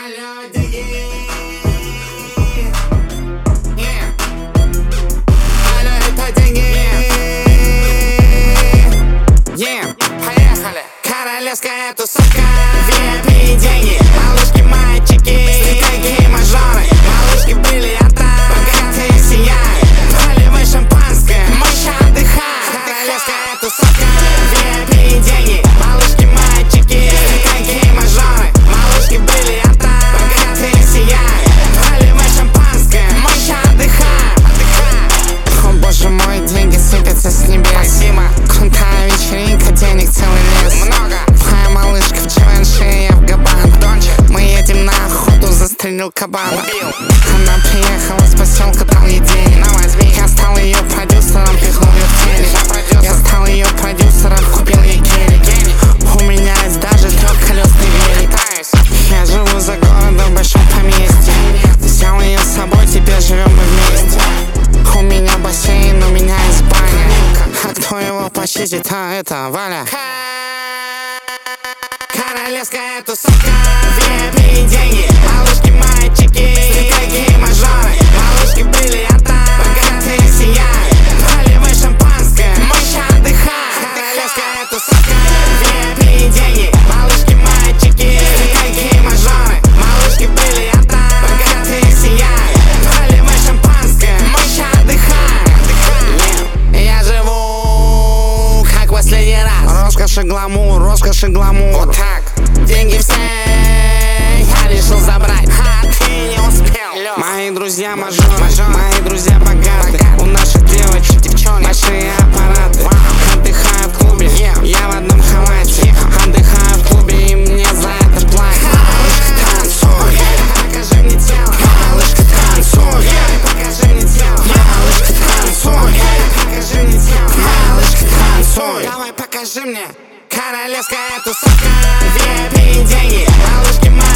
Алло, деньги. Алло, это деньги. Поехали. Королевская тусовка. VIP деньги. Малышки, мальчики, стратеги, мажоры. Малышки в бриллиантах, богатые сияют. Наливай шампанское, мы ща отдыхаем. Королевская тусовка. VIP деньги. Малышки, мальчики, стратеги, мажоры. Малышки в бриллиантах, богатые сияют. Наливай шампанское, мы ща отдыхаем. О боже мой, деньги сыпятся с небес. Спасибо. Крутая вечеринка, денег целый лес. Много. Твоя малышка в Givenchy, я в Габан. Мы едем на охоту, застрелил кабана. Она приехала с поселка, дал ей денег. Я стал ее продюсером, пихнул ее в телек. Я стал ее продюсером, купил ей гелик. У меня есть даже трехколесный велик. Я живу за городом в большом поместье. Взял ее с собой, теперь живем мы вместе. У меня бассейн, у меня есть баня. А кто его почистит, а это Валя. Королевская тусовка. VIP деньги. Малышки, мальчики, стратеги, мажоры. Малышки в бриллиантах, богатые сияют. Наливай шампанское, мы ща отдыхаем. Королевская тусовка. VIP деньги. Малышки, мальчики, стратеги, мажоры. Малышки в бриллиантах, богатые сияют. Наливай шампанское, мы ща отдыхаем. Я живу как последний раз. Роскошь и гламур, роскошь и гламур. Вот так. Деньги все я решил забрать, а ты не успел. Мои друзья мажоры, мои друзья богаты. У наших девочек большие аппараты. Отдыхаю в клубе, я в одном халате. Отдыхаю в клубе и мне за это платят. Малышка, танцуй, покажи мне тело. Малышка, танцуй, покажи мне тело. Малышка, танцуй, покажи мне тело. Малышка, танцуй, давай покажи мне. Королевская тусовка. VIP деньги. Малышки,